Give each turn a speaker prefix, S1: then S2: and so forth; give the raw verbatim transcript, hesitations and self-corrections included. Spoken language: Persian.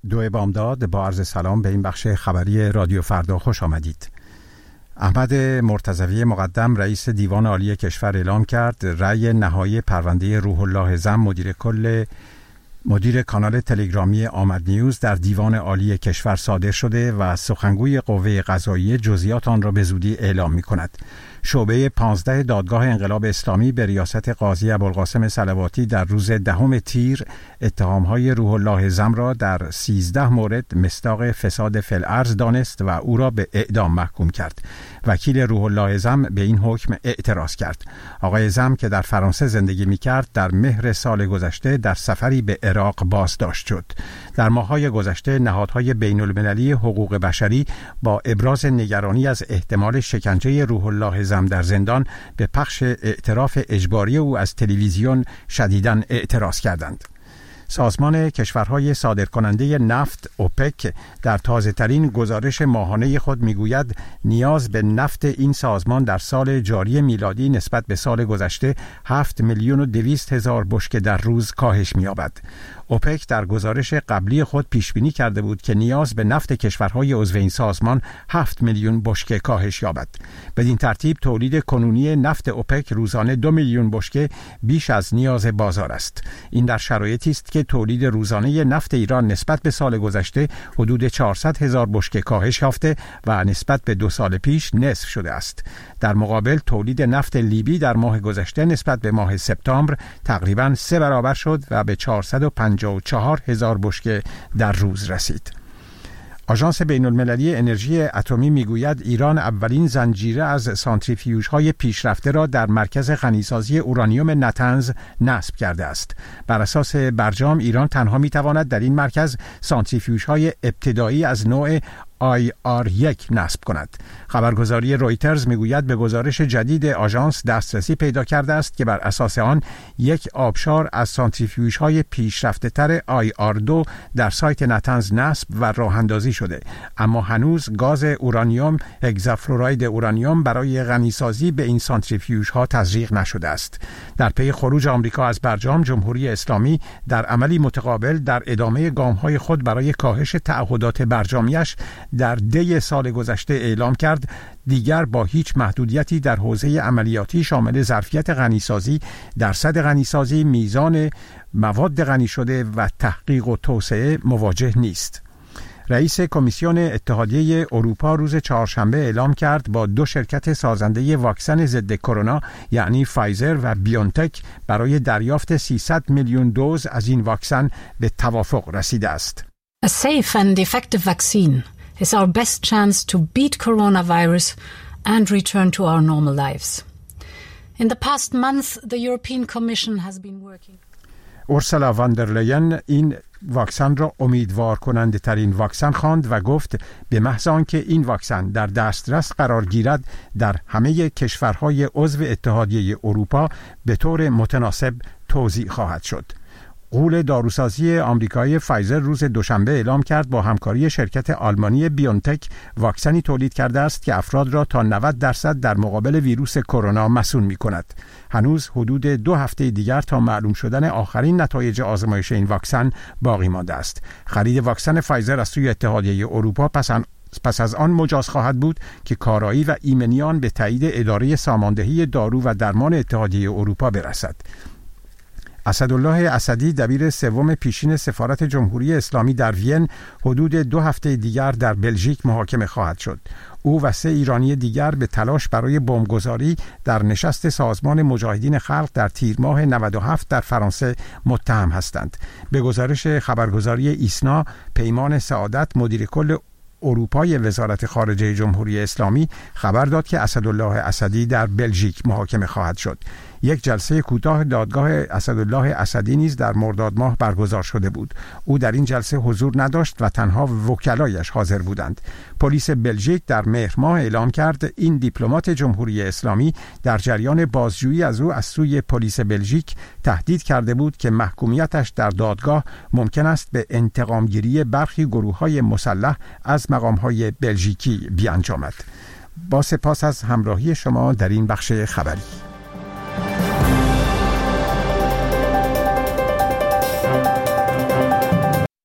S1: دو بامداد با عرض سلام به این بخش خبری رادیو فردا خوش آمدید. احمد مرتضوی مقدم رئیس دیوان عالی کشور اعلام کرد رأی نهایی پرونده روح الله زم مدیر کل مدیر کانال تلگرامی آمد نیوز در دیوان عالی کشور صادر شده و سخنگوی قوه قضاییه جزئیات آن را به زودی اعلام می کند. شعبه پانزده دادگاه انقلاب اسلامی به ریاست قاضی ابوالقاسم صلواتی در روز دهم تیر اتهام‌های روح الله زم را در سیزده مورد مصداق فساد فی الارض دانست و او را به اعدام محکوم کرد. وکیل روح الله زم به این حکم اعتراض کرد. آقای زم که در فرانسه زندگی می‌کرد در مهر سال گذشته در سفری به عراق بازداشت شد. در ماه‌های گذشته نهادهای بین‌المللی حقوق بشری با ابراز نگرانی از احتمال شکنجه روح الله زم در زندان به پخش اعتراف اجباری او از تلویزیون شدیداً اعتراض کردند. سازمان کشورهای صادرکننده نفت اوپک در تازه‌ترین گزارش ماهانه خود میگوید نیاز به نفت این سازمان در سال جاری میلادی نسبت به سال گذشته هفت میلیون و دویست هزار بشکه در روز کاهش می‌یابد. اوپک در گزارش قبلی خود پیش بینی کرده بود که نیاز به نفت کشورهای عضو این سازمان هفت میلیون بشکه کاهش یابد. بدین ترتیب تولید کنونی نفت اوپک روزانه دو میلیون بشکه بیش از نیاز بازار است. این در شرایطی است که تولید روزانه نفت ایران نسبت به سال گذشته حدود چهارصد هزار بشکه کاهش یافته و نسبت به دو سال پیش نصف شده است. در مقابل تولید نفت لیبی در ماه گذشته نسبت به ماه سپتامبر تقریباً سه برابر شد و به چهارصد و پنجاه و چهار هزار بشکه در روز رسید. آژانس بین‌المللی انرژی اتمی میگوید ایران اولین زنجیره از سانتریفیوژهای پیشرفته را در مرکز غنیسازی اورانیوم نتنز نصب کرده است. بر اساس برجام ایران تنها میتواند در این مرکز سانتریفیوژهای ابتدایی از نوع آی آر یک نصب کند. خبرگزاری رویترز میگوید به گزارش جدید آژانس دسترسی پیدا کرده است که بر اساس آن یک آبشار از سانتریفیوژهای پیشرفته تر آی آر دو در سایت نتنز نصب و راه اندازی شده، اما هنوز گاز اورانیوم هگزافلوراید اورانیوم برای غنیسازی به این سانتریفیوژها تزریق نشده است. در پی خروج آمریکا از برجام، جمهوری اسلامی در عملی متقابل در ادامه گام‌های خود برای کاهش تعهدات برجامیش در دی سال گذشته اعلام کرد دیگر با هیچ محدودیتی در حوزه عملیاتی شامل ظرفیت غنیسازی، درصد غنیسازی، میزان مواد غنی شده و تحقیق و توسعه مواجه نیست. رئیس کمیسیون اتحادیه اروپا روز چهارشنبه اعلام کرد با دو شرکت سازنده واکسن ضد کرونا یعنی فایزر و بیونتک برای دریافت سیصد میلیون دوز از این واکسن به توافق رسیده است.
S2: A safe and effective vaccine is our best chance to beat coronavirus and return to our normal lives. In the past month, the European Commission has been working.
S1: اورسولا واندرلاین این واکسن را امیدوار کننده ترین واکسن خواند و گفت به محض آنکه این واکسن در دسترس قرار گیرد در همه کشورهای عضو اتحادیه اروپا به طور متناسب توزیع خواهد شد. غول داروسازی آمریکایی فایزر روز دوشنبه اعلام کرد با همکاری شرکت آلمانی بیونتک واکسنی تولید کرده است که افراد را تا نود درصد در مقابل ویروس کرونا مسئول می کند. هنوز حدود دو هفته دیگر تا معلوم شدن آخرین نتایج آزمایش این واکسن باقی مانده است. خرید واکسن فایزر از سوی اتحادیه اروپا پس پس از آن مجاز خواهد بود که کارایی و ایمنی آن به تایید اداره ساماندهی دارو و درمان اتحادیه اروپا برسد. اسدالله اسدی دبیر سوم پیشین سفارت جمهوری اسلامی در وین حدود دو هفته دیگر در بلژیک محاکمه خواهد شد. او و سه ایرانی دیگر به تلاش برای بمبگذاری در نشست سازمان مجاهدین خلق در تیر ماه نود و هفت در فرانسه متهم هستند. به گزارش خبرگزاری ایسنا، پیمان سعادت مدیر کل اروپای وزارت خارجه جمهوری اسلامی خبر داد که اسدالله اسدی در بلژیک محاکمه خواهد شد. یک جلسه کوتاه دادگاه اسدالله اسدی نیز در مرداد ماه برگزار شده بود. او در این جلسه حضور نداشت و تنها وکلایش حاضر بودند. پلیس بلژیک در مهر ماه اعلام کرد این دیپلمات جمهوری اسلامی در جریان بازجویی از او از سوی پلیس بلژیک تهدید کرده بود که محکومیتش در دادگاه ممکن است به انتقامگیری برخی گروه‌های مسلح از مقام‌های بلژیکی بیانجامد. با سپاس از همراهی شما در این بخش خبری.